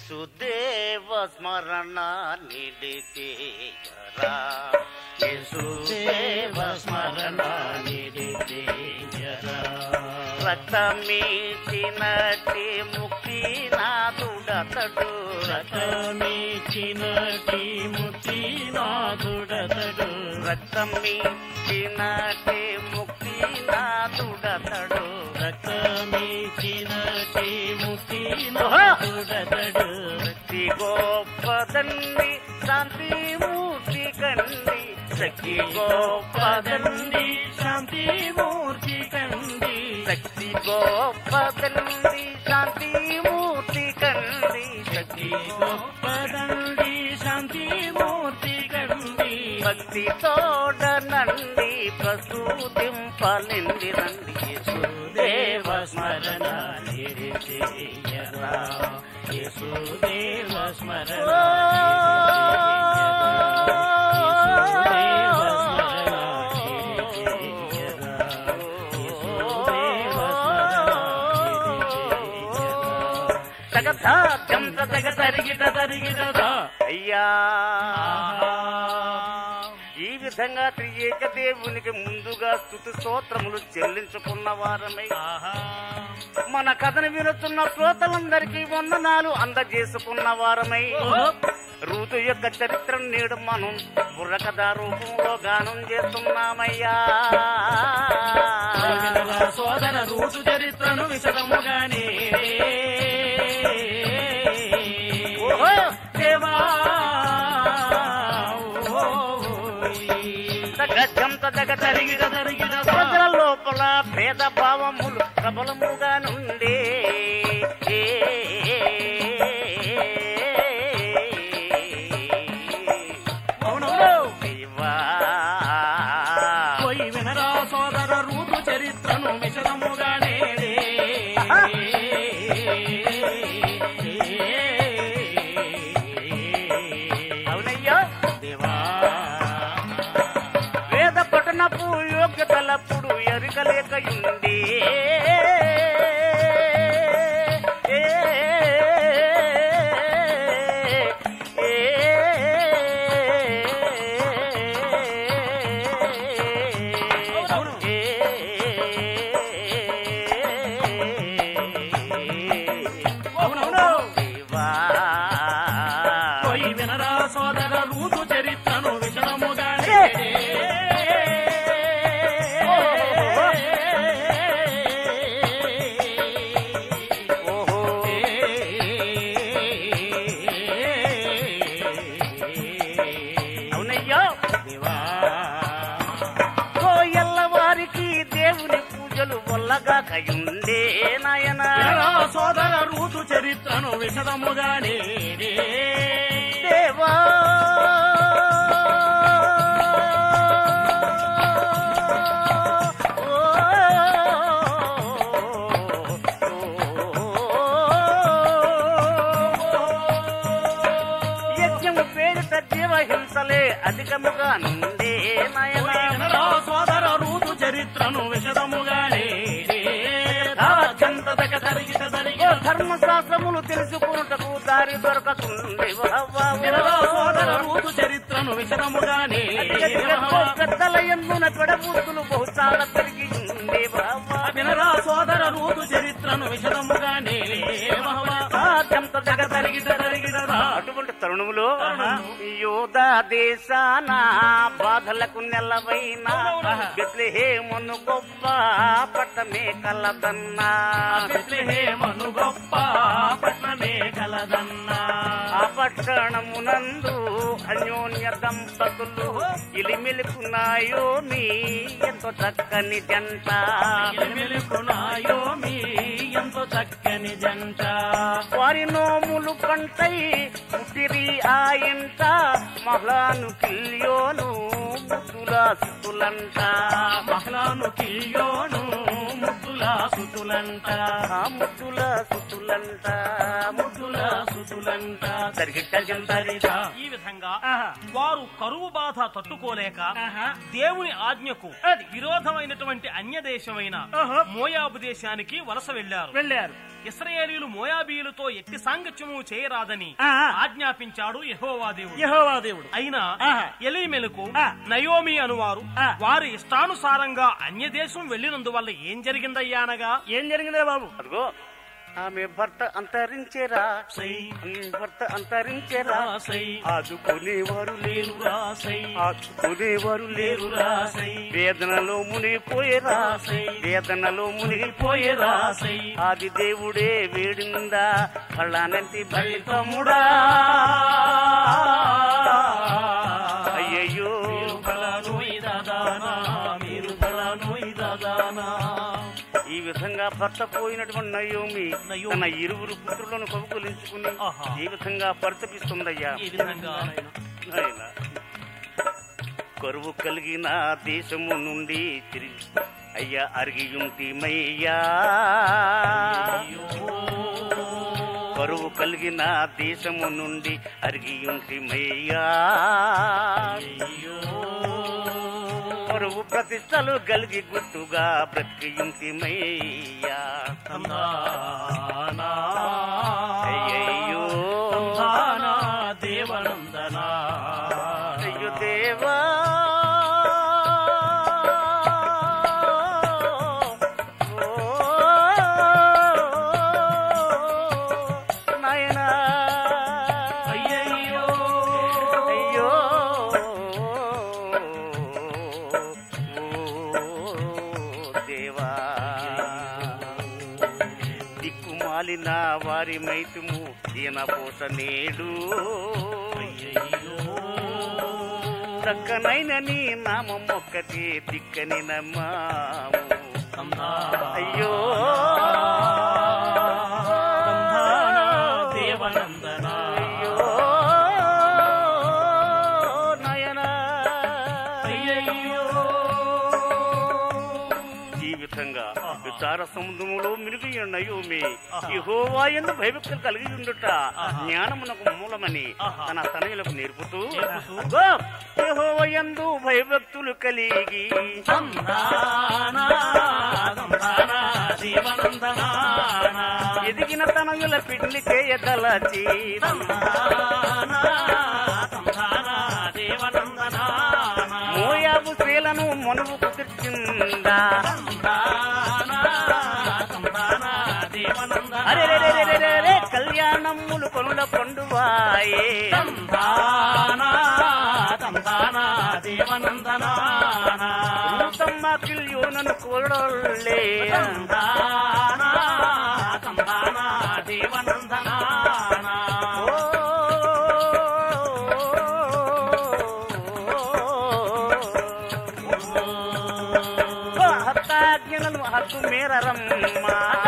యేసుదేవ స్మరణ నిలిచేయరా యేసుదేవ స్మరణ నిలిచేయరా రక్తమిచ్చినటి ముక్తినాథుడతడు రక్తమిచ్చినటి ముక్తినాథుడతడు రక్తమిచ్చినటి ముక్తినాథుడతడు రక్తమిచ్చినటి ముక్తినాథుడతడు శక్తి గొప్పదండి శాంతి మూర్తి కండి శక్తి గొప్పదండి శాంతి మూర్తి కండి శక్తి గొప్పదండి శాంతి మూర్తి కండి శక్తి గొప్పదండి శాంతి మూర్తి కండి భక్తి తోడనండి ప్రసూతింపలింది రండి యేసుదేవ స్మరణ నిలిచేయరా యేసుదేవ స్మరణ అయ్యా ఈ విధంగా త్రియేక దేవునికి ముందుగా స్తుతి స్తోత్రములు చెల్లించుకున్న వారమై మన కథను వినుతున్న శ్రోతలందరికీ వందనాలు అందజేసుకున్న వారమై రూతు యొక్క చరిత్ర నేడు మనం బుర్రకథ రూపంలో గానం చేస్తున్నామయ్యా సోదర రూతు చరిత్రను విశదముగానే దేవా ప్రజల లోపల భేద భావములు ప్రబలముగా నుండే వినరా సోదర రూతు చరిత్రను విశదముగానే అవునయ్యా దేవా వేద పఠనపు యోగ్యతలప్పుడు ఎరుకలేకయుండి వినరా సోదర రూతు చరిత్రను విశదముగానే అవునయ్యా కోయల్ల వారికి దేవుని పూజలు వల్లగా కయుండే నాయన సోదర రూతు చరిత్రను విశదముగానే దేవా యజ్ఞము పేరిట జీవహింసలే అధికముగా నుండే నాయన సోదర రూతు చరిత్రను విశదముగానే ధర్మశాస్త్రములు తెలుసుకున్నటకు దారి దొరకకుండే సోదర రూతు చరిత్రను విశదముగానే పెద్దల ఎన్నున పెడబూతులు బహుశాల పెరిగి ఉండే వినరా సోదర రూతు చరిత్రను విశదముగానే అటువంటి తరుణములో యోధా దేశాన బాధలకు నెలవైన బెత్లెహేమును గొప్ప పట్టమే కలదన్నా బెత్లెహేమును గొప్ప పట్టమే కలదన్నా ఆ పట్టణమునందు అన్యోన్య దంపతులు ఇలిమిలుకున్నాయో మీ ఎంతో చక్కని జంట ఇలిమిలుకున్నాయో మీ ఎంతో చక్కని జంట వారి నోములు పంటై పుట్టిరి ఆ ఇంట మహ్లాను కిల్యోను ముద్దులా సుతులంట మహ్లాను కిల్యోను ముద్దులా సుతులంట ముద్దులా సుతులంట ముద్దులా సుతులంట ఈ విధంగా వారు కరువు బాధ తట్టుకోలేక దేవుని ఆజ్ఞకు విరోధమైనటువంటి అన్య దేశమైన మోయాబు దేశానికి వలస వెళ్లారు. ఇశ్రాయేలీయులు మోయాబీయులతో ఎట్టి సాంగత్యము చేయరాదని ఆజ్ఞాపించాడు యెహోవా దేవుడు. అయినా ఎలీమెలకు నయోమి అనువారు వారి ఇష్టానుసారంగా అన్యదేశం వెళ్లినందువల్ల ఏం జరిగిందయ్యా అనగా, ఏం జరిగిందే బాబు? అదిగో ఆమె భర్త అంతరించేరా, ఆదుకునేవారు లేరురా, వేదనలో మునిగిపోయేరా, ఆది దేవుడే వేడిందా కళ్ళానంటి బలితముడా. అయ్యయ్యో ఈ విధంగా భర్త పోయినటువంటి నయోమి తన ఇరువురు పుత్రులను కౌగులించుకుని ఈ విధంగా పరితపిస్తుందయ్యా. కరువు కలిగిన దేశము నుండి తిరిగి అయ్యా అరిగియుంటిమయ్యా, కరువు కలిగిన దేశము నుండి అరిగియుంటిమయ్యా, కరువు ప్రతిష్టలు కలిగి గుట్టుగా బ్రతికియుంటిమయ్యా. అయ్యయ్యో దేవనందనా అయ్యో దేవా వారి మైతుము ఈయన పోస నేడు, చక్కనైన నీ నామం ఒక్కటి దిక్కని నమ్మాము. అయ్యో దేవనందనా అయ్యో నయనా అయ్యయ్యో. ఈ విధంగా విచార సముద్రములో మిరుగు నయోమి యెహోవా యందు భయభక్తులు కలిగి ఉండుట జ్ఞానమునకు మూలమని తన తనయులకు నేర్పుతూ, యెహోవా యందు భయభక్తులు కలిగి ఎదిగిన తనయుల పిండి చేయదలచి మోయాబు స్త్రీలను మనువు కుదిర్చిందా. అరే కళ్యాణములు కొనుల పండువాయే, రూతమ్మ కిల్యోనను కోడలే, హత్తాజ్ఞలను హద్దు మేరరమ్మ,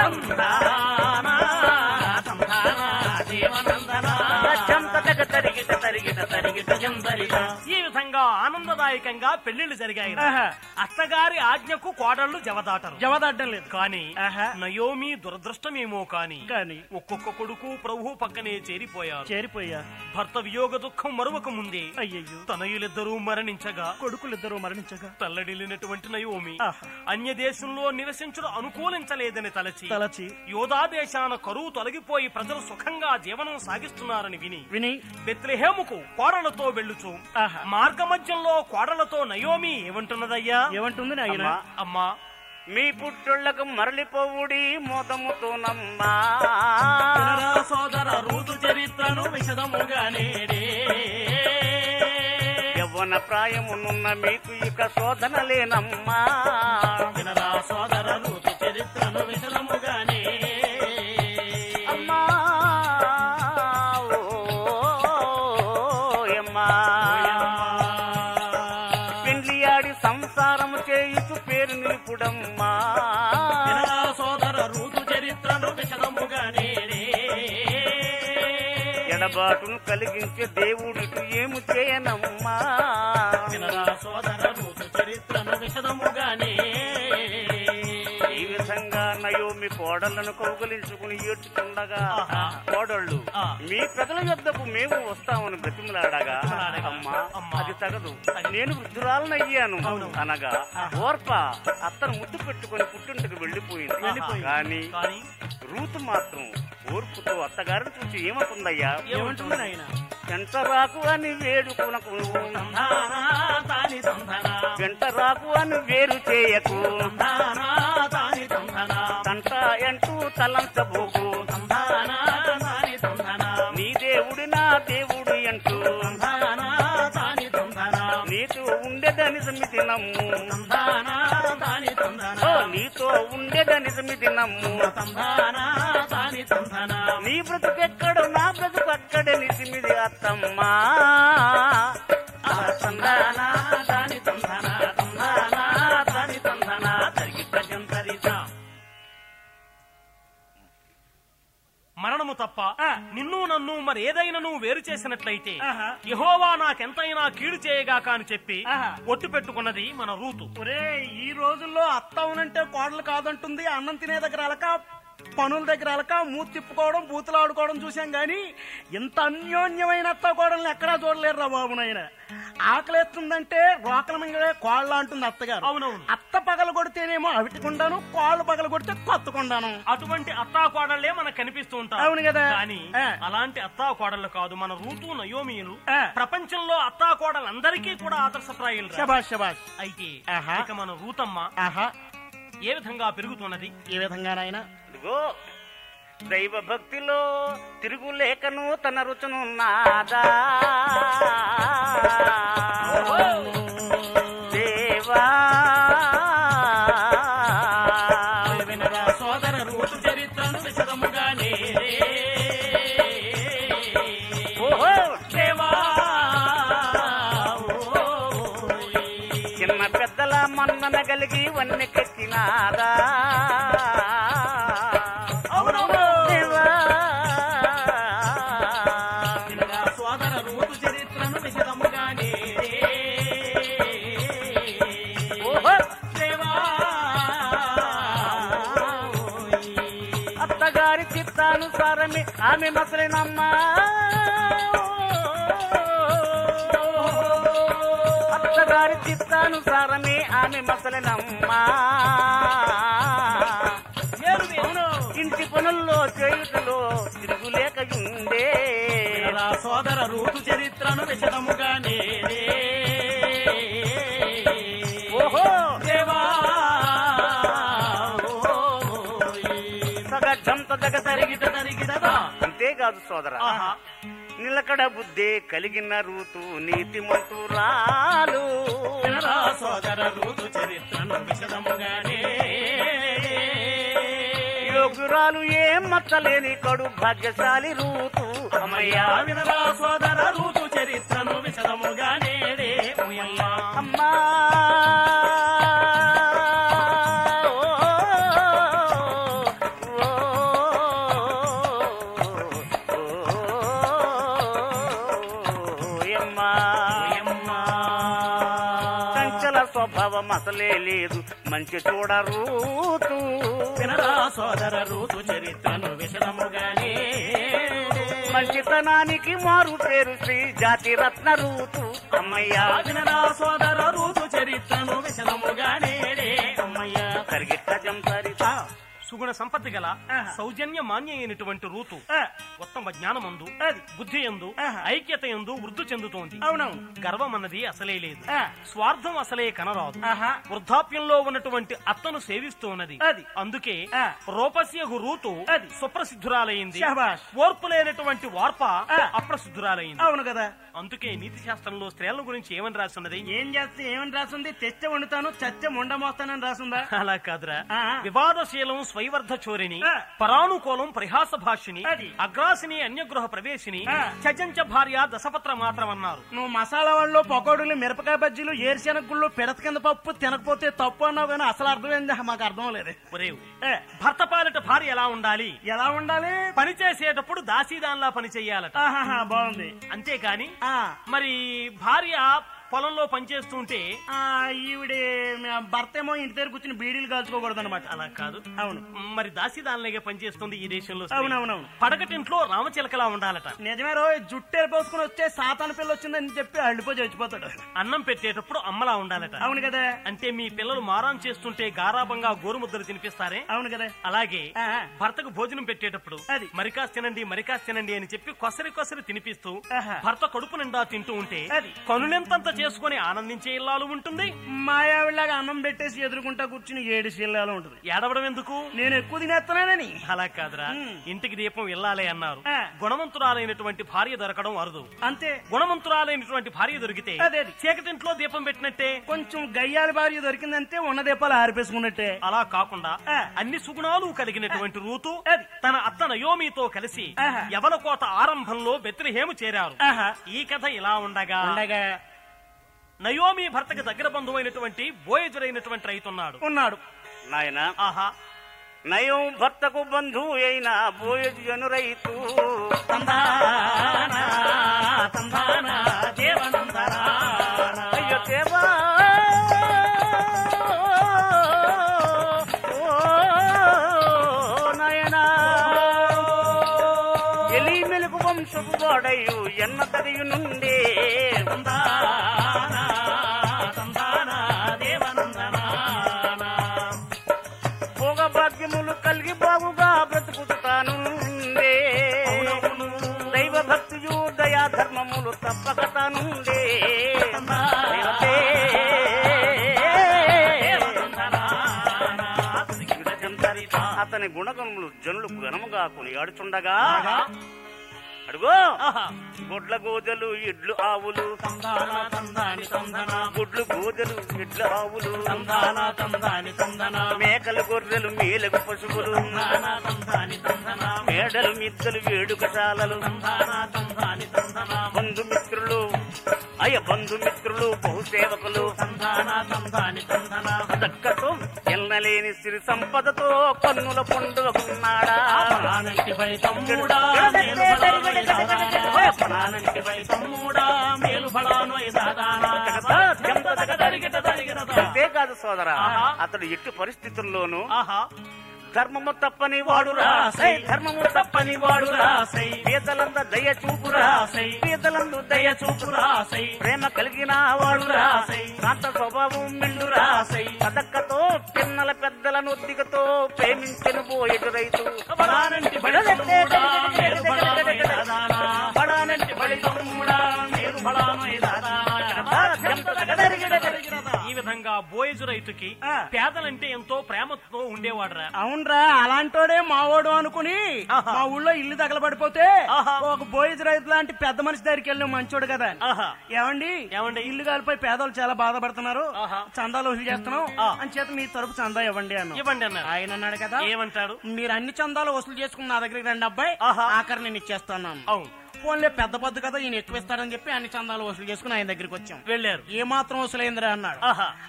ఈ విధంగా ఆనందదాయకంగా పెళ్లిళ్లు జరిగాయి. అత్తగారి ఆజ్ఞకు కోడళ్లు జవదాటం లేదు. కానీ నయోమి దురదృష్టమేమో కాని ఒక్కొక్క కొడుకు ప్రభు పక్కనే చేరిపోయారు. భర్త వియోగ దుఃఖం మరువక ముందే అయ్యయ్యో తనయులిద్దరూ మరణించగా, కొడుకులిద్దరూ మరణించగా తల్లడిల్లినటువంటి నయోమి అన్య దేశంలో నివసించడం అనుకూలించలేదని తలచి యోధా దేశాన కరువు తొలగిపోయి ప్రజలు సుఖంగా జీవనం సాగిస్తున్నారని విని బెత్లెహేముకు కోడలతో వెళ్ళుచు మార్గ మధ్యంలో కోడలతో నయోమి ఏమంటున్నదయ్యా? ఏమంటుంది నాయన? అమ్మా, మీ పుట్టుళ్లకు మరలిపోవుడి మోదముతో నమ్మా, సోదర రూతు చరిత్రను విశదముగా నేడే, యవ్వన ప్రాయమునున్న మీకు ఇక శోధన లేనమ్మా, సోదర రూతు చరిత్రను విశదముగానే అమ్మా. పెండ్లియాడి సంసారము చేయుచు పేరు నిలుపుడమ్మా, సోదర రూతు చరిత్రను విశదముగానే ఎడబాటును కలిగించే దేవుడికి ఏమి చేయనమ్మా, సోదర రూతు చరిత్రను విశదముగానే. ఈ విధంగా నయోమి కోడళ్లను కౌగలించుకుని ఏడ్చుకుండగా కోడళ్ళు మీ ప్రజల యొద్దకు మేము వస్తామని బ్రతిమలాడగా అమ్మా అది తగదు, నేను వృద్ధురాలనయ్యాను అనగా ఓర్ప అత్తను ముద్దు పెట్టుకుని పుట్టింటికి వెళ్లిపోయింది. కానీ రూతు మాత్రం ఓర్పుతో అత్తగారిని చూసి ఏమంటుందయ్యా? వెంట రాకు అని వేడుకునకు, వెంట రాకు అని వేరు చేయకు, తంట ఎంటూ తలంచబోకు, నీ దేవుడు నా దేవుడు అంటూ నీతో ఉండేదని సమితి నమ్ము, నీతో ఉండేదని సమితి నమ్ము, నీ బ్రతుకెక్కడో నా బ్రతుకు అక్కడే నిసిమిది అత్తమ్మా. మరణము తప్ప నిన్ను నన్ను మరి ఏదైనా నువ్వు వేరు చేసినట్లయితే యెహోవా నాకెంతైనా కీడు చేయగాక అని చెప్పి ఒట్టు పెట్టుకున్నది మన రూతు. ఒరే, ఈ రోజుల్లో అత్త అవునంటే కోడలు కాదంటుంది. అన్నం తినే దగ్గర అలక, పనుల దగ్గర అలక, మూతి తిప్పుకోవడం, బూతులు ఆడుకోవడం చూసాం గాని ఇంత అన్యోన్యమైన అత్త కోడల్ని ఎక్కడా చూడలేరురా బాబు నాయన. ఆకలేస్తుందంటే రోకల మింగడే కోళ్ళ అంటుంది అత్తగారు. అవునవును. అత్త పగల కొడితేనేమో అవిటికుండాను, కోళ్ళు పగల కొడితే కొత్తకుండాను. అటువంటి అత్తా కోడళ్లే మనకు కనిపిస్తూ ఉంటారు. అవును కదా. కానీ అలాంటి అత్తా కోడళ్లు కాదు మన రూతు నయోమీలు. ప్రపంచంలో అత్తా కోడలందరికీ కూడా ఆదర్శప్రాయులు. శబాష్ శబాష్. అయితే ఇక మన రూతమ్మ ఏ విధంగా పెరుగుతున్నది? ఏ విధంగా నాయన? దైవ భక్తిలో తిరుగులేకను తన రుచును నాదా దేవా. సోదర రూతు చరిత్రను విశదముగానే దేవా. చిన్న పెద్దల మన్నన కలిగి వన్నెకెక్కినాదా సోదర రూతు చరిత్రను విశదముగానే అత్తగారి చిత్తానుసారమే ఆమె మసలినమ్మా. అత్తగారి చిత్తానుసారమే ఆమె మసలినమ్మా. ఇంటి పనుల్లో చేయుటలో తిరుగులేకయుండే. సోదర రూతు చరిత్రను విశదముగానే దేవా. సగజంత దగ తరిగిదదా. అంతేకాదు సోదర, నిలకడ బుద్ధే కలిగిన రూతు నీతిమంతురాలు. సోదర రూతు చరిత్రను విశదముగానే యోగురాలు ఏం మచ్చలేని కడు భాగ్యశాలి రూతు అమ్మయ్యా. వినరా సోదర రూతు చరిత్రను విశదముగానే అమ్మా. చంచల స్వభావం అసలే లేదు, మంచి చూడ రూతు. వినరా సోదర రూతు చరిత్రను విశదముగానే మంచితనానికి మారు పేరు శ్రీ జాతి రత్న రూతు అమ్మయ్యా. వినరా సోదర రూతు చరిత్రను విశదముగానే అమ్మయ్యా. కరిగిట్ట జంసరిత సుగుణ సంపత్తి గల సౌజన్య మాన్య అయినటువంటి రూతు ఉత్తమ జ్ఞానమందు బుద్ధి యందు ఐక్యత యందు వృద్ధి చెందుతోంది. అవునవును. గర్వం అన్నది అసలే లేదు, స్వార్థం అసలే కనరాదు. వృద్ధాప్యంలో ఉన్నటువంటి అత్తను సేవిస్తూ ఉన్నది. అందుకే రూపస్యగు రూతు సుప్రసిద్ధురాలైంది. ఓర్పు లేనటువంటి వార్ప అప్రసిద్ధురాలైంది. అవును కదా. అందుకే నీతి శాస్త్రంలో స్త్రీల గురించి ఏమని రాస్తున్నది? ఏం చేస్తే ఏమని రాసింది? తెచ్చ వండుతాను చచ్చ ముండమోస్తానని రాసిందా? అలా కాదురా. వివాదశీలం స్వైవర్ధ చోరిని, పరానుకూలం పరిహాస భాషిని, అగ్రాసిని అన్యగృహ ప్రవేశిని, చజంచ భార్య దశపత్ర మాత్రం అన్నారు. నువ్వు మసాలా వాళ్ళు పకోడీలు, మిరపకాయ బజ్జీలు, ఏరుశెనగ గుళ్ళు, పిడత కింద పప్పు తినకపోతే తప్పు అన్నావు కానీ అసలు అర్థమైంది మాకు అర్థం లేదు. భర్త పాలిట భార్య ఎలా ఉండాలి? ఎలా ఉండాలి? పని చేసేటప్పుడు దాసీదాన్లా పని చెయ్యాలట. బాగుంది. అంతేకాని మరి భార్య పొలంలో పనిచేస్తుంటే ఈవిడే భర్త ఏమో ఇంటి దగ్గర కూర్చుని బీడీలు కాల్చుకోకూడదు అనమాట. అలా కాదు. అవును. మరి దాసిదానిలాగే పనిచేస్తుంది ఈ దేశంలో. అవునవునవును. పడకటింట్లో రామచిలకలా ఉండాలట. నిజమే రోజు జుట్టు పోసుకుని వస్తే సాతాన పిల్ల వచ్చిందని చెప్పి అల్లిపోయి చచ్చిపోతాడు. అన్నం పెట్టేటప్పుడు అమ్మలా ఉండాలట. అవును కదా. అంటే మీ పిల్లలు మారాం చేస్తుంటే గారాబంగా గోరుముద్దలు తినిపిస్తారే, అవును కదా. అలాగే భర్తకు భోజనం పెట్టేటప్పుడు అది మరికాస్ తినండి అని చెప్పి కొసరి కొసరి తినిపిస్తూ భర్త కడుపు నిండా తింటూ ఉంటే కనులెంతంత చేసుకుని ఆనందించే ఇల్లాలు ఉంటుంది. మాయావిలాగా అన్నం పెట్టేసి ఎదురుకుంటా కూర్చుని ఏడిసి ఇల్లాలు ఉంటుంది. ఏడవడం ఎందుకు? నేను ఎక్కువ తినేస్తున్నానని. అలా కాదురా, ఇంటికి దీపం ఇల్లాలే అన్నారు. గుణవంతురాలైనటువంటి భార్య దొరకడం అరుదు. అంతే. గుణవంతురాలైనటువంటి భార్య దొరికితే చీకటింట్లో దీపం పెట్టినట్టే. కొంచెం గయ్యాల భార్య దొరికిందంటే ఉన్న దీపాలు ఆరిపేసుకున్నట్టే. అలా కాకుండా అన్ని సుగుణాలు కలిగినటువంటి రూతు తన అత్త నయోమితో కలిసి యవనకోట ఆరంభంలో బెత్లెహేము చేరారు. ఈ కథ ఇలా ఉండగా నయోమి భర్తకి దగ్గర బంధువైనటువంటి బోయజురైనటువంటి రైతున్నాడు. నాయన నయం భర్తకు బంధువు అయిన బోయజు రైతు అయ్యో దేవా నాయనా ఎలి మెలుగు వంశపు వాడయు ఎన్న తదియు నుండే భాగ్యములు కలిగి బాగుగా బ్రతుకుతాను. దైవ భక్తియు దయా ధర్మములు తప్పక తానుండే. అతని గుణగములు జనులు ఘనముగా కొనియాడుచుండగా అడుగో గొడ్ల గోదలు ఎడ్లు ఆవులు గుడ్లు గోదలు ఎడ్ల ఆవులు మేకలు గొర్రెలు మేలకు పశువులు మేడలు మిద్దలు వేడుకశాలలు బంధుమిత్రులు బంధుమిత్రులు బహుసేవకులు దక్కతో ఎల్లలేని సిరి సంపదతో కన్నుల పండుగకున్నాడా. అంతేకాదు సోదరా, అతడు ఎట్టి పరిస్థితుల్లోనూ ధర్మము తప్పని వాడు రాసై, ధర్మము తప్పని వాడు రాసై, పేదలంద దయ చూపు రాసై, పేదలందు దయ చూపు రాసై, ప్రేమ కలిగిన వాడు రాసై, శాంత స్వభావం మిండు రాసై, పదక్కతో పిన్నల పెద్దలను దిగతో ప్రేమించను బోయజు రైతు. ఈ విధంగా బోయజు రైతుకి పేదలంటే ఎంతో ప్రేమతో ఉండేవాడురా. అవునరా, అలాంటోడే మావోడు అనుకుని మా ఊళ్ళో ఇల్లు తగలబడిపోతే ఒక బోయజు రైతు లాంటి పెద్ద మనిషి దగ్గరికి వెళ్ళి మంచోడు కదా. ఏమండి ఇల్లు కాలిపోయి పేదలు చాలా బాధపడుతున్నారు, చందాలు వసూలు చేస్తున్నాం అని చేత మీ తరపు చందా ఇవ్వండి అన్నారు. ఆయన అన్నాడు కదా, ఏమంటాడు? మీరు అన్ని చందాలు వసూలు చేసుకుని నా దగ్గరికి రండి అబ్బాయి, ఆఖరి నేను ఇచ్చేస్తున్నాను. అవును, ఫోన్లే పెద్ద పెద్ద కదా ఈయన ఎక్కువ ఇస్తాడని చెప్పి అన్ని చందాలు వసూలు చేసుకుని ఆయన దగ్గరికి వచ్చాం. వెళ్ళారు. ఏ మాత్రం వసూలైందిరా అన్నాడు.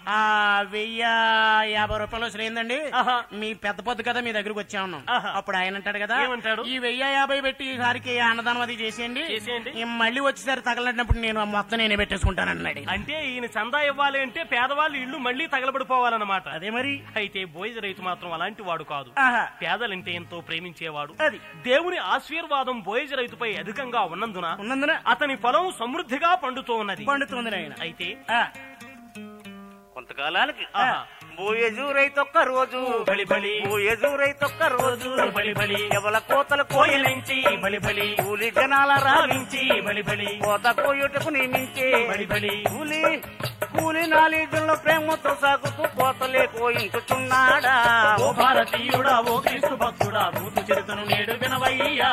1050 రూపాయలు వసూలైందండి, మీ పెద్ద పొద్దు కదా మీ దగ్గరికి వచ్చా ఉన్నాం. అప్పుడు ఆయన అంటాడు కదా, ఈ 1050 పెట్టి ఈసారికి అన్నదానం అది చేసేయండి, మళ్ళీ వచ్చేసరి తగలడినప్పుడు నేను మొత్తం నేనే పెట్టేసుకుంటాను అన్నాడు. అంటే ఈయన చందా ఇవ్వాలి అంటే పేదవాళ్ళు ఇల్లు మళ్ళీ తగలబడిపోవాలన్నమాట. అదే మరి. అయితే బోయజు రైతు మాత్రం అలాంటి వాడు కాదు, పేదలంటే ఎంతో ప్రేమించేవాడు. దేవుని ఆశీర్వాదం బోయజు రైతుపై అధికంగా ఉన్నందున అతని పొలం సమృద్ధిగా పండుతోంది. అయితే కొంతకాలానికి బోయజు రైతొక్క రోజు బోయజు రైతొక్క రోజు ఎవల కోతలు కోయలించి కూలి జనాల రావించి కోత కోయుటకు నియమించి కూలి నాలుగులో ప్రేమతో సాగుతూ కోతలే కోయించుతున్నాడా. ఓ భారతీయుడా, ఓ క్రీస్తు భక్తుడా, భూతు చరితను నేడు వినవయ్యా.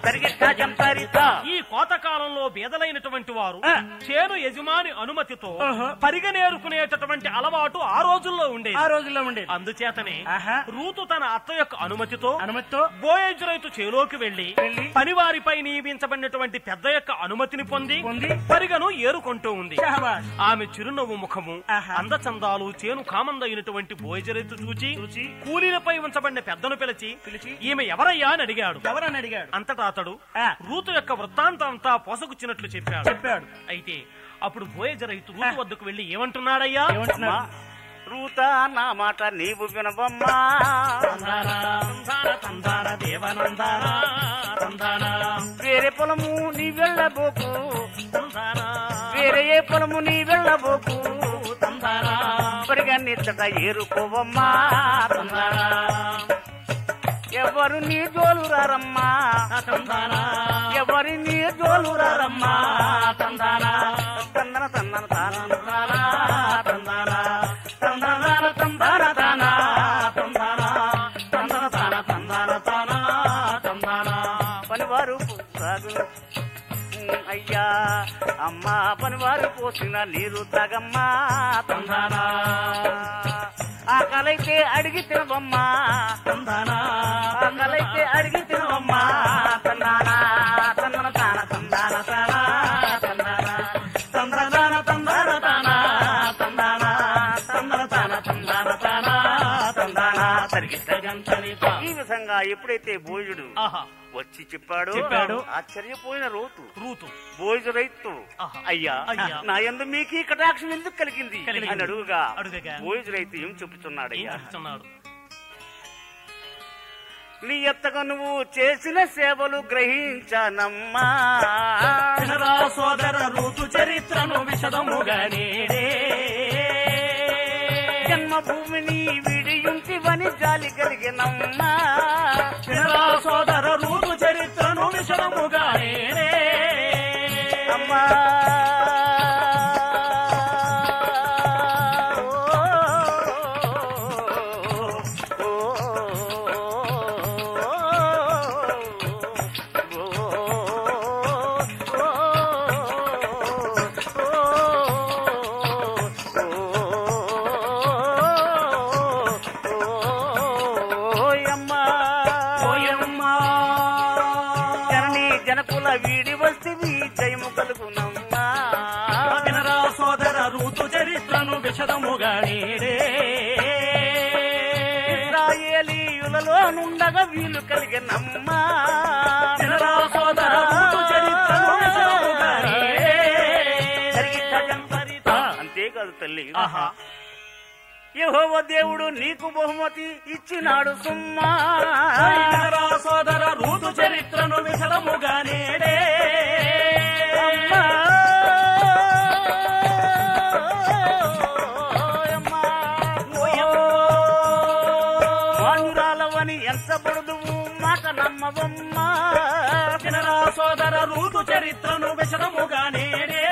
ఈ కోత కాలంలో బేదలైనటువంటి వారు చేను యజమాని అనుమతితో పరిగనేరుకునేటటువంటి అలవాటు ఆ రోజుల్లో ఉండేది. అందుచేతనే రూతు తన అత్త యొక్క అనుమతితో బోయజు రైతు చేలోకి వెళ్లి పనివారిపై నియమించబడినటువంటి పెద్ద యొక్క అనుమతిని పొంది పరిగను ఏరుకుంటూ ఉంది. ఆమె చిరునవ్వు ముఖము, అందచందాలు, చేను కామందైనటువంటి బోయజు రైతు చూచి కూలీలపై ఉంచబడిన పెద్దను పిలిచి ఈమె ఎవరయ్యా అని అడిగాడు. అంతటా అతడు రూతు యొక్క వృత్తాంతం అంతా పోసగుచ్చినట్లు చెప్పాడు. చెప్పాడు. అయితే అప్పుడు బోయజ రైతు రూతు వద్దకు వెళ్లి ఏమంటున్నాడయ్యా? రూతా నా మాట నీవు వినవమ్మా, వేరే పొలము నీ వెళ్ళబోకు, వేరే ఏ పొలము నీ వెళ్ళబోకు, పరిగణించట ఏరుకోవమ్మా, ఎవరు నీ జోలురారమ్మా, ఎవరి నీ జోలురారమ్మా, తందన తందన తానా తందన తందన తందన తానా తందన తందన తాన తందన తానా తందన పనివారు అయ్యా అమ్మా, పనివారు పోసిన నీరు తాగమ్మా, తందన ఆకలైతే అడిగి తినవమ్మా, తందన ఆకలైతే అడిగి తినవమ్మా, తందన తందన తాన తందన తానా తందన తందన తందన తానా తందన తందన తాన తందన తానా తందన తరిగితగంతనిత. ఈ విధంగా ఎప్పుడైతే బోయుడు వచ్చి చెప్పాడు ఆశ్చర్యపోయిన రూతు బోయజు రైతు, అయ్యా నా యందు మీకు ఈ కటాక్షం ఎందుకు కలిగింది అని అడుగుగా బోయజు రైతు ఏం చెబుతున్నాడు? నీ ఎత్తగా నువ్వు చేసిన సేవలు గ్రహించానమ్మా, సోదర రూతు చరిత్రను విశదముగా నేడే, జన్మభూమిని విడియుంటివని జాలి కలిగినమ్మా, సోదర రూతు చరిత్రను విశదముగా నేడే అమ్మా. వీడి వస్తివి జయము కలుగునమ్మా, సోదర రూతు చరిత్రను విశదముగా నేడే, ఇశ్రాయేలీయులలో నుండగా వీలు కలిగినమ్మా, సోదర రూతు చరిత్రను విశదముగా నేడే. అంతేకాదు తల్లి, యెహోవా దేవుడు నీకు బహుమతి ఇచ్చినాడు సుమ్మా, సోదర రూతు చరిత్రను విశదముగా నేడే వాణురాలవని ఎంచబడుదువు మాట నమ్మవమ్మా, సోదర రూతు చరిత్రను విశదముగా నేడే,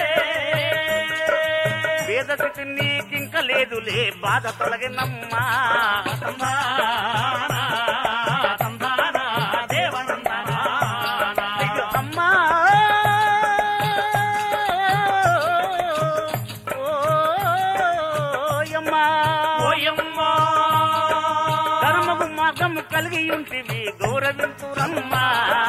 వేద స్థితి నీకింక లేదులే బాధ తొలగినమ్మా, అమ్మా ధర్మము మార్గము కలిగి ఉంటివి గౌరవింతురమ్మా,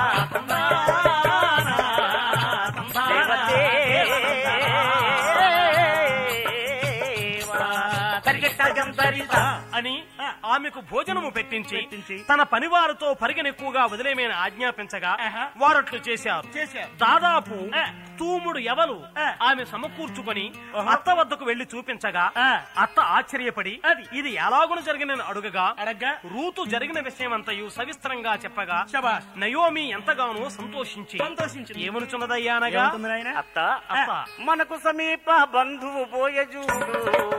అని ఆమెకు భోజనము పెట్టించి తన పనివారితో పరిగెనెక్కువగా వదిలేమని ఆజ్ఞాపించగా వారట్లు చేశారు. దాదాపు తూముడు ఎవలు ఆమె సమకూర్చుకొని అత్త వద్దకు వెళ్లి చూపించగా అత్త ఆశ్చర్యపడి ఇది ఎలాగున జరిగిన అడుగగా రూతు జరిగిన విషయమంతయు సవిస్తరంగా చెప్పగా నయోమి ఎంతగానో సంతోషించి ఏమనుచున్నదయ్యానగా, అత్త మనకు సమీప బంధువు బోయజూడు,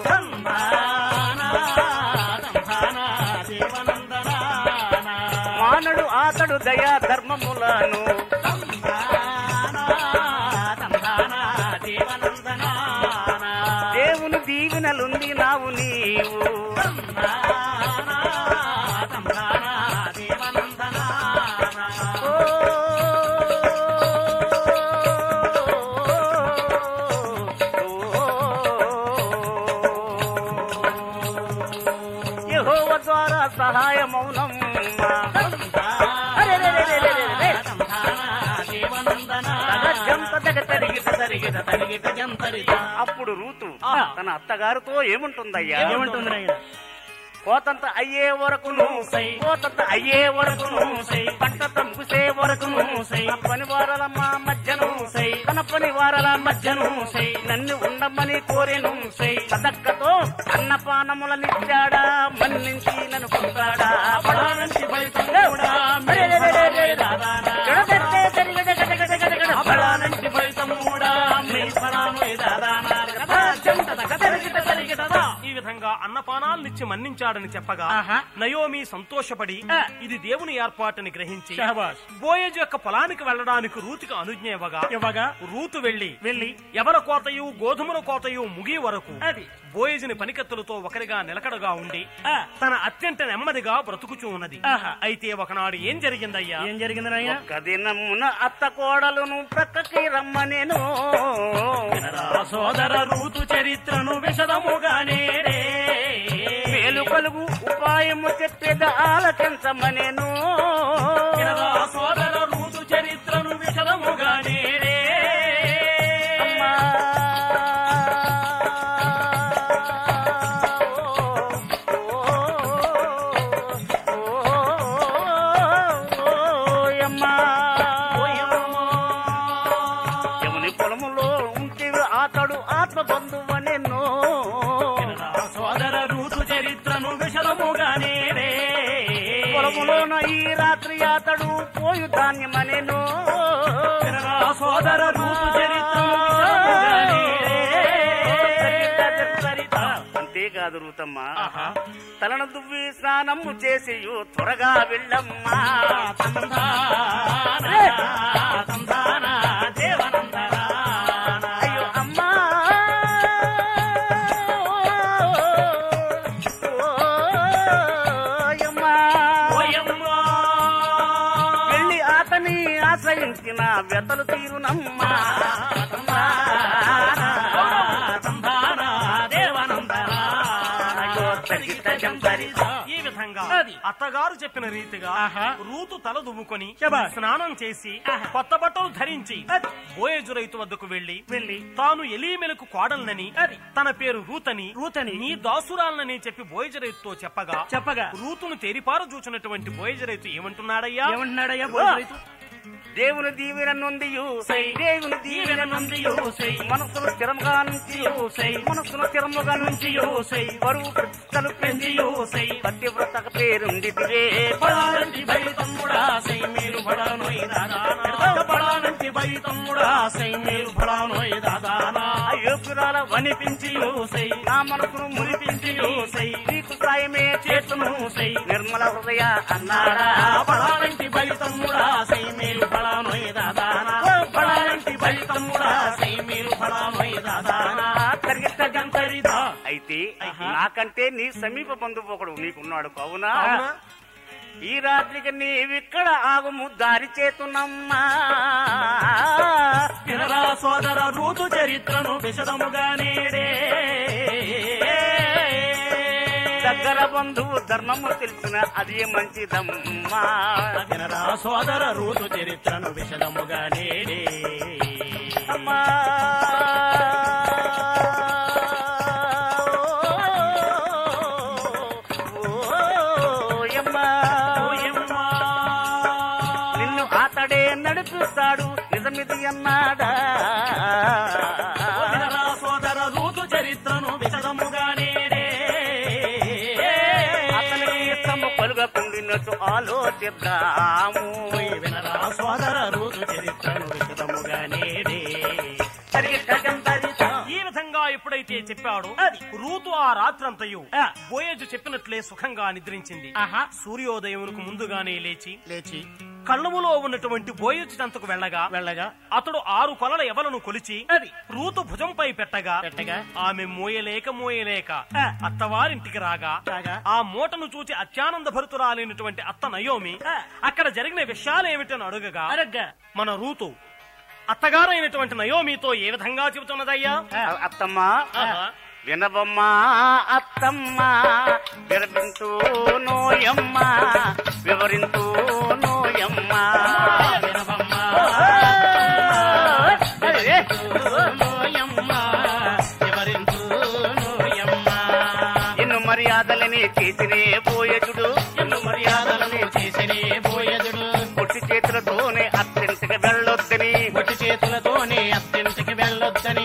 మానడు అతడు దయా ధర్మములను, దేవుని దీవెనలుంది నావు నీవు, యెహోవా ద్వారా సహాయమౌనమ్మా, అప్పుడు రూతు తన అత్తగారితో ఏముంటుందయ్యా? కోతంత అయ్యే వరకును కోతంత అయ్యే వరకును పంట తంపుసే వరకును పని వారాల మా మధ్యను తన పని వారాల మధ్యను నన్ను ఉండమని కోరెను సదక్కతో అన్నపానములనిచ్చాడా మన్నించి నన్ను పొందాడా బడానంటి ఫలితం కూడా బడానంటి ఫలితం కూడా ఈ విధంగా అన్నపానాలనిచ్చి మన్నించాడని చెప్పగా నయోమి సంతోషపడి ఇది దేవుని ఏర్పాటుని గ్రహించి బోయజు యొక్క పొలానికి వెళ్లడానికి రూతుకు అనుజ్ఞ ఇవ్వగా రూతు వెళ్లి ఎవర కోతయు గోధుమల కోతయు ముగి వరకు బోయజుని పనికత్తులతో ఒకరిగా నిలకడగా ఉండి తన అత్యంత నెమ్మదిగా బ్రతుకుచూ ఉన్నది. అయితే ఒకనాడు ఏం జరిగిందయ్యా? ఏం జరిగిందయ్యా? ఒక దినమున అత్త కోడలును ప్రక్కకి రమ్మనేను సోదర రూతు చరిత్రను విశదముగానే మేలు కలుగు ఉపాయము చెప్పేద ఆలకించమనేను సోదర రూతు చరిత్రను విశదముగానే యముని పొలములో ఉంటే అతడు ఆత్మ బంధువనెన్నో సోదర రూతు చరిత్రను విశదముగానే పొలములోన ఈ రాత్రి అతడు పోయు ధాన్యమనెను సోదర రూతు చరిత్రను అంతేకాదు రూతమ్మ తలను దువ్వి స్నానము చేసి త్వరగా వెళ్ళమ్మా అయ్యో అమ్మా వెళ్ళి అతని ఆశ్రయించిన వ్యతలు తీరునమ్మా ఈ విధంగా అత్తగారు చెప్పిన రీతిగా రూతు తల దువ్వుకొని స్నానం చేసి కొత్త బట్టలు ధరించి బోయజు రైతు వద్దకు వెళ్లి తాను ఎలీమెలకు కోడలనని తన పేరు రూతని నీ దాసురాలనని చెప్పి బోయజు రైతుతో చెప్పగా రూతును తేరిపార చూచినటువంటి బోయజు రైతు ఏమంటున్నాడయ్యా? దేవుని దీవెన నొందియు దేవుని దీవెన నొందియు మనసును స్థిరముగా నుంచి మనసును స్థిరముగా నుంచి బరువు ప్రతిష్టలు పెంచియు పతివ్రత పేరుంది పడానంటి బయతమ్ముడా మీరు పడానోయ్ పడానంటి బయతమ్ముడా మీరు పడానోయ్ దాదానా అయోగ్యురాల వనిపించియు నా మనసును మురిపించియు నీకు సాయమే చేతును నిర్మల హృదయ అన్నాడా పడానంటి బయతమ్ముడా మీరు పడానోయ్ దాదానా పడానంటి బయతమ్ముడా మీరు పడానోయ్ దాదానా కరిగిత జంతరిదా. అయితే నాకంటే నీ సమీప బంధువు ఒకడు నీకున్నాడు కావునా ఈ రాత్రికి నీవిక్కడ ఆగుము దారి చేతున్నమ్మా సోదర రూతు చరిత్రను విశదముగానే దగ్గర బంధువు ధర్మము తెలిసిన అది మంచిదమ్మా సోదర రూతు చరిత్రను విశదముగానే అమ్మా నిన్ను అతడే నడిపిస్తాడు నిజమిది అన్నాడా సోదర రూతు చరిత్రను విశదముగానే అతని ఇష్టము పలుగకుండినట్టు ఆలోచిద్దాము సోదర రూతు చరిత్రను విశదముగానే ఈ విధంగా ఎప్పుడైతే చెప్పాడో రూతు ఆ రాత్రంతయు బోయజు చెప్పినట్లే సుఖంగా నిద్రించింది. సూర్యోదయమునకు ముందుగానే లేచి కళ్ళములో ఉన్నటువంటి బోయజు చెంతకు వెళ్ళగా అతడు 6 కొలల ఎవలను కొలిచి రూతు భుజంపై పెట్టగా ఆమె మోయలేక అత్తవారింటికి రాగా ఆ మూటను చూచి అత్యానంద భరితురాలైనటువంటి అత్త నయోమి అక్కడ జరిగిన విషయాలేమిటని అడుగగా మన రూతు అత్తగారైనటువంటి నయోమితో ఏ విధంగా చెబుతున్నదయ్యా? అత్తమ్మా వినబమ్మా అత్తమ్మా విరపింతూ నోయమ్మా వివరింతూ నోయమ్మా వినబమ్మా ఎన్ను మర్యాదలని చేసినే పోయజుడు ఎన్ను మర్యాదలను చేసినే పోయదుడు కొట్టి చేతులతోనే అత్యంతకి వెళ్ళొద్దని ఒట్టి చేతులతోనే అత్యంతకి వెళ్ళొద్దని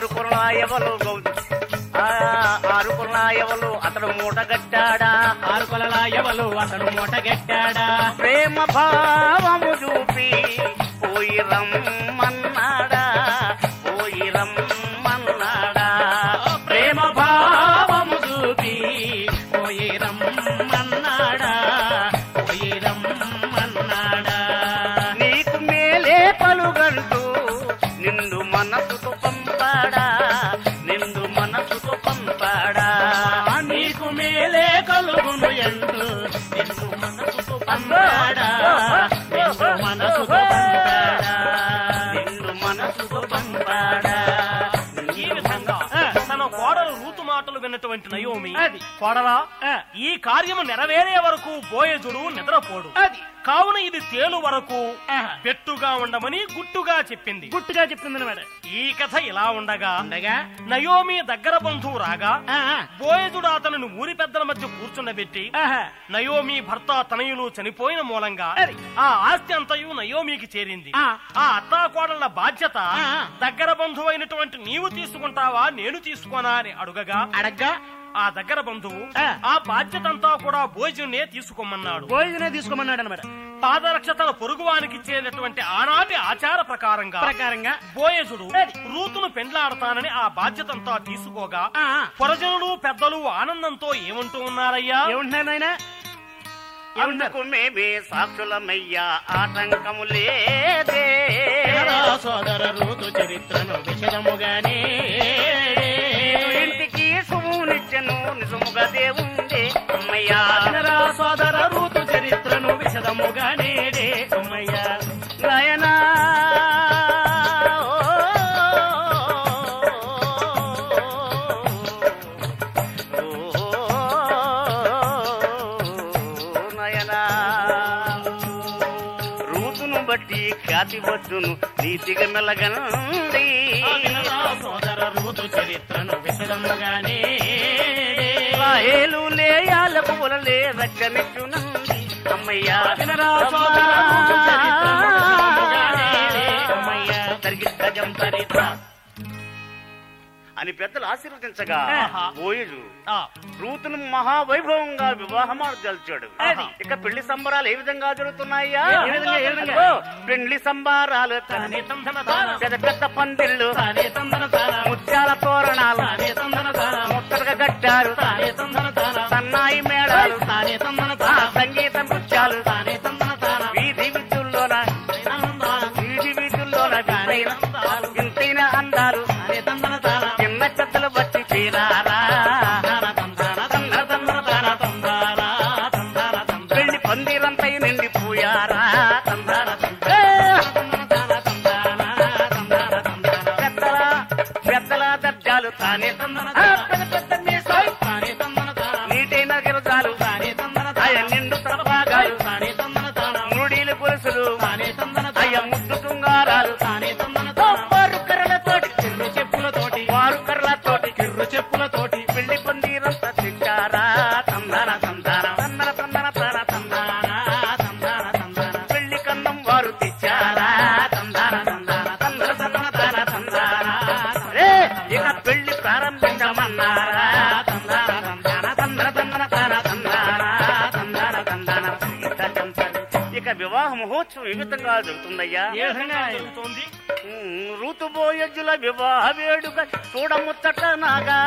ఆరు కులాయవలు అతడు మూటగట్టాడా ఆరు కొలల ఎవలు అతడు మూటగట్టాడా ప్రేమ భావము చూపి పోయి రమ్మన్నాడా పోయి రమ్మన్నాడా ప్రేమ భావము చూపి పోయి రమ్మన్నాడా పోయి రమ్మన్నాడా నీకు మేలే పలుగంటూ నిండు మనసుతో పంపాడా నిండు మనసుతో పంపాడా నీకు మేలే కలుగును ఎందు నిన్ను మనసుకు పంపాడా నిన్ను మనసుకు పంపాడా నిండు మనసుతో పంపాడా ఈ విధంగా తన కోడలు రూతు మాటలు విన్నటువంటి నయోమి కోడలా ఈ కార్యము నెరవేరే వరకు బోయజుడు నిద్రపోడు కావున ఇది తేలు వరకు పెట్టుగా ఉండమని గుట్టుగా చెప్పింది ఈ కథ ఇలా ఉండగా నయోమి దగ్గర బంధువు రాగా బోయజుడు అతను ఊరి పెద్దల మధ్య కూర్చుండబెట్టి నయోమి భర్త తనయులు చనిపోయిన మూలంగా ఆ ఆస్తి అంతయు నయోమికి చేరింది ఆ అత్తా కోడళ్ల బాధ్యత దగ్గర బంధువు అయినటువంటి నీవు తీసుకుంటావా నేను తీసుకోనా అని అడుగగా ఆ దగ్గర బంధువు ఆ బాధ్యత అంతా కూడా భోజనే తీసుకోమన్నాడు అనమాట. పాదరక్ష తన పొరుగువానికి ఇచ్చేటటువంటి ఆనాటి ఆచార ప్రకారంగా బోయజుడు రూతును పెండ్లాడతానని ఆ బాధ్యత అంతా తీసుకోగా పొరజనులు పెద్దలు ఆనందంతో ఏమంటూ ఉన్నారయ్యా? ఏమంటున్నాయన? అందుకు మేమే సాక్షులమయ్యా ఆటంకము లేదే సోదర రూతు చరిత్రను విషదముగానే ఇంటికి సుమునిచ్చను నిజముగా దేవుండే అమ్మయ్యా సోదర రూతు చరిత్రను విషదముగానే అమ్మయ్యా నాయనా రూతును బట్టి ఖ్యాతి వచ్చును నీతిగా మెలగండి సోదర రూతు చరిత్రను విషదముగానే ఏలు లేయాల పువ్వులలే రక్షనిచ్చునండి అమ్మయ్యా అమ్మయ్యా గజం చరిత్ర అని పెద్దలు ఆశీర్వదించగా బోయజు రూతును మహావైభవంగా వివాహమార్చాడు. ఇక పెళ్లి సంబరాలు ఏ విధంగా జరుగుతున్నాయా? పెళ్లి సంబరాలు పెద్ద పెద్ద పందిళ్ళు ముత్యాల తోరణాలు ముత్తలుగా కట్టారు సన్నాయి మేళాలు సంగీత నృత్యాలు వీధి విద్యుల్లోన ఇంతైన అందాలు చిన్న చెత్తలు బట్టి తీరారా పెళ్లి పందిరంతై నిండిపోయారా పెద్దల దర్జాలు తానే నీటైన గిరజాలు అయ్య నిండు తలపాగాలు మురుడీలు గొలుసులు అయ్య ముద్దు తుంగారాలు వారు కర్రలతోటి కిర్రు చెప్పులతోటి పెళ్లి పందిరంతా తింటారా తందన తందన తందన తందన తన తందన పెళ్లి కన్నం వారు తెచ్చారా తందన తందన తందన తందన తన తందన ఇక పెళ్లి ప్రారంభించమన్నారా తందన తందన తందన తందన తన తందన తందన ఇక వివాహ మహోత్సవం ఏ విధంగా జరుగుతుందయ్యా? ఏ విధంగా జరుగుతోంది? ఋతుబోయజుల వివాహ వేడుక చూడముచ్చట నాగా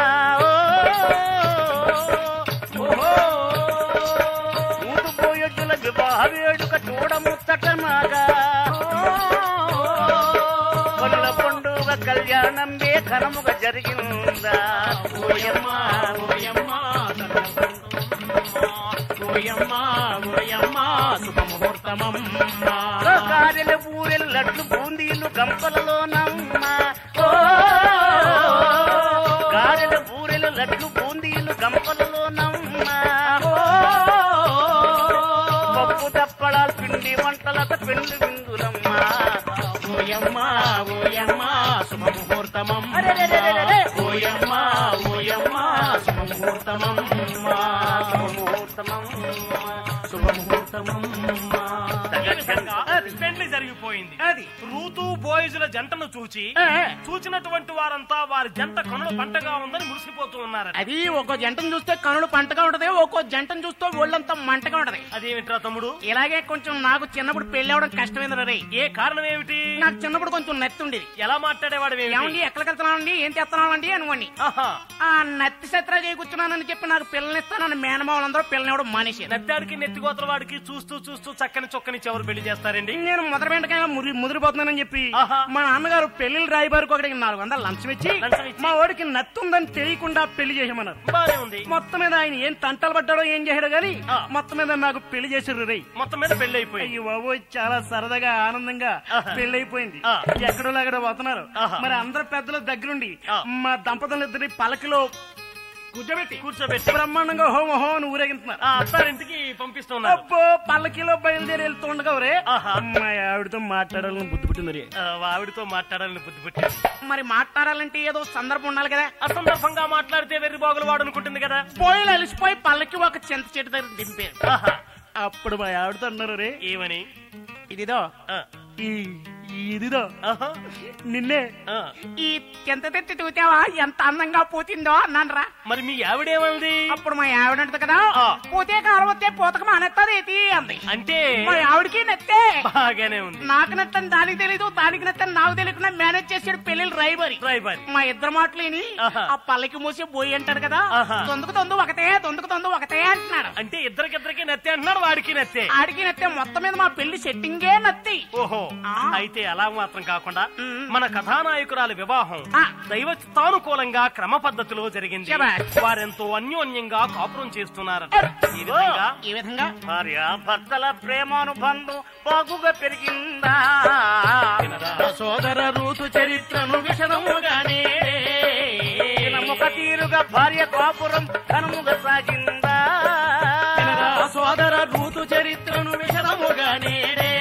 ఋతుబోయజుల వివాహ వేడుక చూడముచ్చట నాగా కొల్ల పండుగ కళ్యాణం ఘనముగా జరిగిందా కార్యల ఊరెల్లట్లు బూందీలు గంపలలో నమ్మా గారెల బూరెలు లడ్లు బూందీలు గంపలలో నమ్మా పప్పు తప్పడాలు పిండి వంటలత పెళ్లి విందులమ్మా ఓయమ్మా ఓయమ్మా శుభముహూర్తమం ఓయమ్మా ఓయమ్మా శుభముహూర్తమం పెళ్లి జరిగిపోయింది. అది ఋతు బోయిజుల జంటను చూచినటువంటి వారంతా వారి జంట కనుల పంటగా ఉందని మురిసిపోతూ ఉన్నారు. అది ఒక్కో జంటను చూస్తే కనులు పంటగా ఉంటది, ఒక్కో జంటను చూస్తే ఒళ్ళంతా మంటగా ఉంటది. అదేమిట్రా తమ్ముడు? ఇలాగే కొంచెం నాకు చిన్నప్పుడు పెళ్లి అవడం కష్టమైంది రే. ఏ కారణం ఏమిటి? నాకు చిన్నప్పుడు కొంచెం నత్తి ఉండేది. ఎలా మాట్లాడేవాడు? ఏమండి ఎక్కడికి వెళ్తున్నానండి, ఏం చేస్తున్నానండి అనుకోండి. ఆ నత్తి సత్రా చేయి కూర్చున్నానని చెప్పి నాకు పిల్లనిస్తానని మేనమావులందరూ పిల్లనివ్వడం మానేసి నత్తాడికి నెత్తిగోతల వాడికి చూస్తూ చూస్తూ చక్కని చొక్కని చెవరు పెళ్లి చేస్తారండి. నేను మొదటి వెంటనే ముదిరిపోతున్నానని చెప్పి మా నాన్నగారు పెళ్లిళ్ళు రాయబారికి ఒకటి 400 లంచం ఇచ్చి మా వాడికి నత్తి ఉందని తెలియకుండా పెళ్లి చేసేమన్నారు. బానే ఉంది. మొత్తం మీద ఆయన ఏం తంటలు పడ్డాడో ఏం చేశాడో గానీ మొత్తం మీద నాకు పెళ్లి చేసారు రై. మొత్తం మీద పెళ్లి అయిపోయింది. అయ్యో బాబు చాలా సరదాగా ఆనందంగా పెళ్లి అయిపోయింది. ఎక్కడో అక్కడ పోతున్నారు. మరి అందరు పెద్దల దగ్గరుండి మా దంపతులిద్దరి పలకలో కూర్చోబెట్టి బ్రహ్మాండంగా హోమ హోమని ఊరేగిస్తున్నారు. అత్తారింటికి పంపిస్తున్నారు. అబ్బో పల్లకిలో బయలుదేరి వెళ్తుండగా మా ఆవిడతో మాట్లాడాలని బుద్ధి పుట్టింది. ఆవిడతో మాట్లాడాలని బుద్ధి పుట్టింది. మరి మాట్లాడాలంటే ఏదో సందర్భం ఉండాలి కదా. అసందర్భంగా మాట్లాడితే వెర్రి బాగులు వాడు అనుకుంటుంది కదా. పోయిలు అలిసిపోయి పల్లకి ఒక చింత చెట్టు దగ్గర దింపారు. అప్పుడు మా ఆవిడతో అన్నారు రే ఏమని, ఇదిదో ఇదిదో నిన్నే ఈ చింత తెచ్చి చూచావా ఎంత అందంగా పోతుందో అన్నానరా. మరి మీ ఆవిడేమంది? అప్పుడు మా ఆవిడ అంటది కదా, పోతే కారం వస్తే పోతక మానేస్తుంది అంది. అంటే మా ఆవిడకి నత్తే బాగానే ఉంది. నాకు నచ్చని దానికి తెలీదు, దానికి నచ్చని నాకు తెలియకుండా మేనేజ్ చేసాడు పెళ్లి రైబరి. మా ఇద్దరు మాటలేని ఆ పల్లకి మూసి బోయి అంటాడు కదా, తొందుకు ఒకటే అంటున్నాడు. అంటే ఇద్దరికి నత్తే అంటున్నాడు. వాడికి నత్తే ఆడికి నత్తే. మొత్తం మీద మా పెళ్లి సెట్టింగే నత్తి. ఓహో, అయితే అలా మాత్రం కాకుండా మన కథానాయకురాలి వివాహం దైవస్థానుకూలంగా క్రమ పద్ధతిలో జరిగింది. వారెంతో అన్యోన్యంగా కాపురం చేస్తున్నారు. ఈ విధంగా భార్య భర్తల ప్రేమానుబంధం బాగుగా పెరిగిందా. సోదర ఋతు చరిత్రను విషదముగానే ముఖ తీరుగా భార్య కాపురం ఘనముగా సాగిందా. సోదర ఋతు చరిత్రను విషదముగానే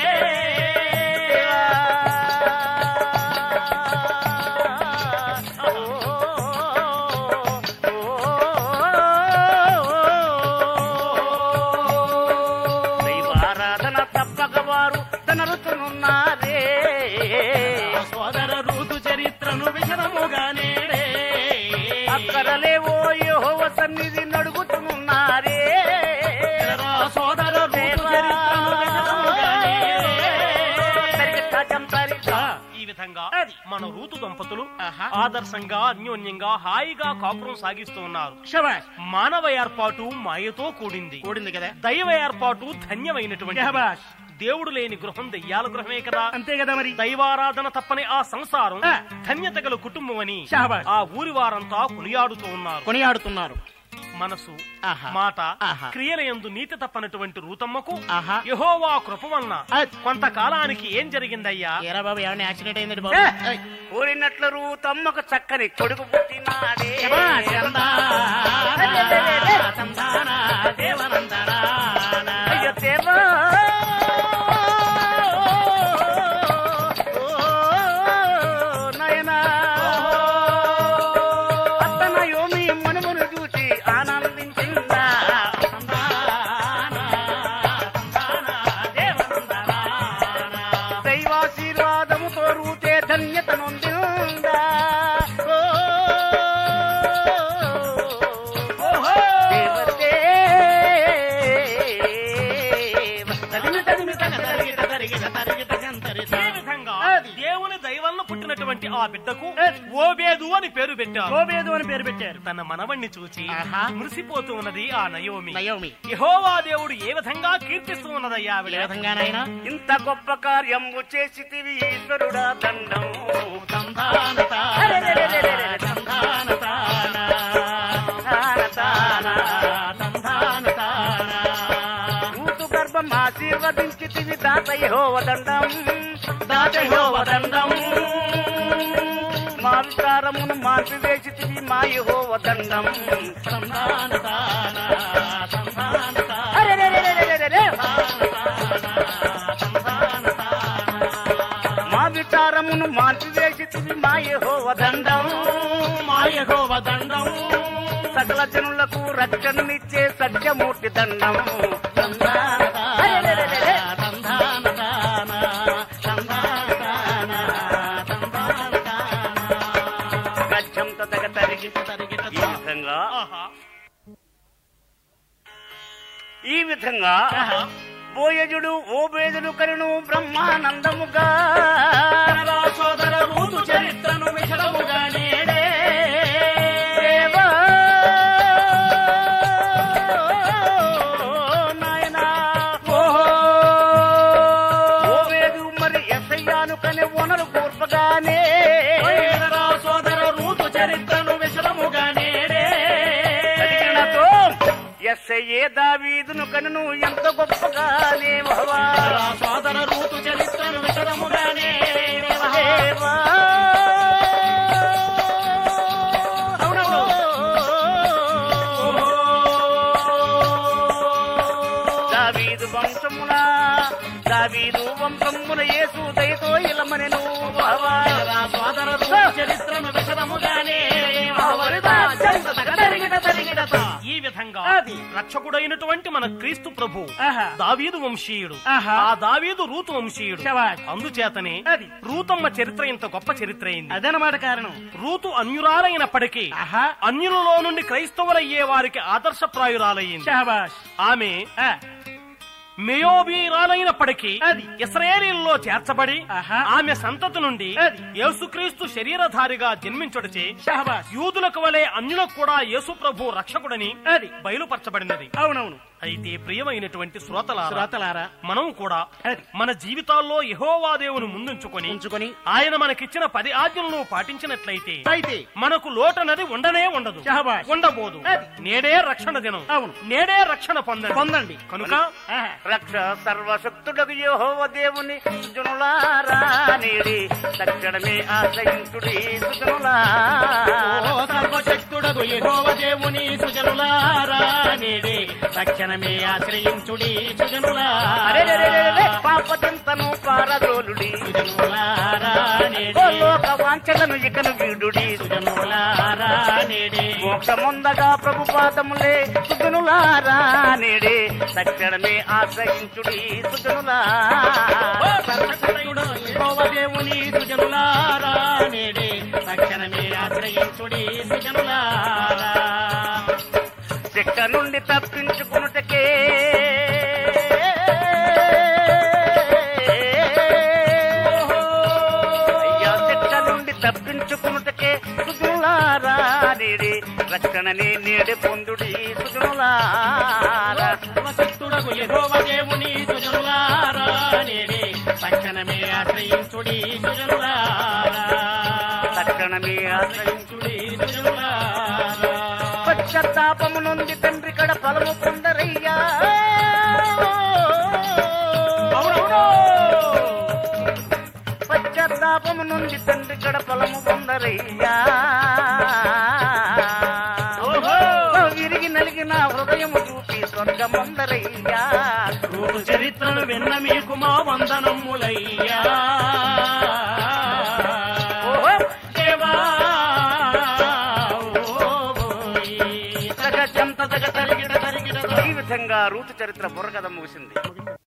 దైవారాధన తప్పకవారు తన రుచునున్నారే. సోదర ఋతు చరిత్రను విషదముగానే అక్కరలేవో యెహోవ సన్నిధి నడుగుతున్నారే. సోదర ఋతు చరిత్రను విషదముగానే. ఈ విధంగా మన ఋతు దంపతులు ఆదర్శంగా అన్యోన్యంగా హాయిగా కాపురం సాగిస్తూ ఉన్నారు. మానవ ఏర్పాటు మాయతో కూడింది కదా. దైవ ఏర్పాటు ధన్యమైనటువంటి. దేవుడు లేని గృహం దెయ్యాల గృహమే కదా. అంతే కదా. మరి దైవారాధన తప్పని ఆ సంసారం ధన్యత గల కుటుంబం అని ఆ ఊరి వారంతా కొనియాడుతున్నారు. మనసు మాట క్రియల యందు నీతి తప్పనటువంటి రూతమ్మకు యెహోవా కృప వలన కొంతకాలానికి ఏం జరిగిందయ్యా? బాబు ఏమైనా యాక్సిడెంట్ అయిందండి బాబు? కోరినట్లు రూతమ్మకు చక్కని కొడుకు పుట్టినాడే. అయ్యో దేవా, నయనా అత్త నయోమి మనుమను చూసి ఆనందించిందా. దైవాశీర్వాదముతో రూతే ధన్యత నొందిందా. దేవుని దైవంలో పుట్టినటువంటి ఆ బిడ్డకు ఓబేదు అని పేరు పెట్టారు. తన మనవణ్ణి చూచి మురిసిపోతూ ఉన్నది ఆ నయోమి. యెహోవా దేవుడు ఏ విధంగా కీర్తిస్తూ ఉన్నదయ్యా? విధంగానైనా ఇంత గొప్ప కార్యము చేసితివి ఈశ్వరుడా దండం. ఋతు గర్భం ఆశీర్వదించితివి దాత యెహోవ దండం. మా విచారమును మార్పివేసితివి మా యెహోవ దండం. మా విచారమును మార్పివేసితివి మా యెహోవ దండం. సకల జనులకు రక్షణనిచ్చే సత్యమూర్తి దండం గచ్చంత తగ తరిగి ఈ విధంగా బోయజుడు ఓబేదుడు కరుణు బ్రహ్మానందముగా సోదర రూతు చరిత్రను విషదముగా నేడే నాయనా ఓబేదు మరి ఎస్ఐయాను కనే వనరు కోర్పగానే సోదర రూతు చరిత్రను విషదముగా నేడే ఎస్ఐయే దావీదును కనును ఎంత గొప్పగానే సోదర రూతు చరిత్రను విషదముగానే దావీదు వంశమున యేసు దయతో ఇలమనెను సోదర రూతు చరిత్రను విషదముగానే ఈ విధంగా రక్షకుడైనటువంటి మన క్రీస్తు ప్రభు దావీదు వంశీయుడు ఆ దావీదు రూతు వంశీయుడు అందుచేతనే రూతమ్మ చరిత్ర ఇంత గొప్ప చరిత్ర అయింది అదనమాట కారణం. రూతు అన్యురాలైనప్పటికీ అన్యులలో నుండి క్రైస్తవులయ్యే వారికి ఆదర్శప్రాయురాలయ్యింది. ఆమె మెయోబీరాలైనప్పటికీ ఇశ్రాయేలీయుల్లో చేర్చబడి ఆమె సంతతి నుండి యేసుక్రీస్తు శరీరధారిగా జన్మించుటచే యూదులకు వలె అన్యులకు కూడా యేసు ప్రభు రక్షకుడని బయలుపరచబడినది. అవునవును. అయితే ప్రియమైనటువంటి శ్రోతలారా మనం కూడా మన జీవితాల్లో యెహోవా దేవుని ముందుంచుకొని ఆయన మనకిచ్చిన 10 ఆజ్ఞలను పాటించినట్లయితే మనకు లోటనది ఉండనే ఉండదు, ఉండబోదు. నేడే రక్షణ దినం, నేడే రక్షణ పొందండి. కనుక రక్ష సర్వశక్తుడకు యెహోవా దేవుని సుజనులారా నేడి తక్షణమే ఆశ్రయించుడి సుజనులారా. సర్వశక్తుడకు యెహోవా దేవుని సుజనులారా నేడి తక్షణమే ఆశ్రయించుడి సుజనులారా. పాపచింతను పారదోలుడి సుజనులారా నేడి లోక వాంఛలను ఇకను వీడుడి సుజనులారా నేడి మోక్షముందగా ప్రభు పాదములే సుజనులారా నేడే తక్షణమే ఆశ్రయించుడి సుజనులారా. యెహోవా దేవుని సుజనులారా నేడి తక్షణమే ఆశ్రయించుడి సుజనులారా. శిక్ష నుండి తప్పించుకున్నటకే శిక్ష నుండి తప్పించుకున్నటకే సుజనులారా నేడి రక్షణనే నేడే పొందుడి సుజనులారా. సర్వశక్తుడకు యెహోవా దేవుని సుజనులారా నేడి తక్షణమే ఆశ్రయించుడి సుజనులారా. తక్షణమే ఆశ్రయించుడి సుజనులారా. పశ్చాత్తాపము నుండి తండ్రి కడ ఫలము పొందరయ్యా. పశ్చాత్తాపము నుండి తండ్రి కడ ఫలము పొందరయ్యా. విరిగి నలిగిన హృదయము చూపి స్వర్గముందరయ్యా. రూతు చరిత్రను విన్న మీకు మా వందనములయ్యా. ఈ విధంగా రూతు చరిత్ర బుర్రకథ ముగిసింది.